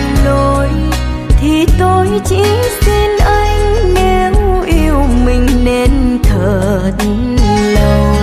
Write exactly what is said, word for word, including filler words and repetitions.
lối, thì tôi chỉ xin anh nếu yêu mình nên thật lâu.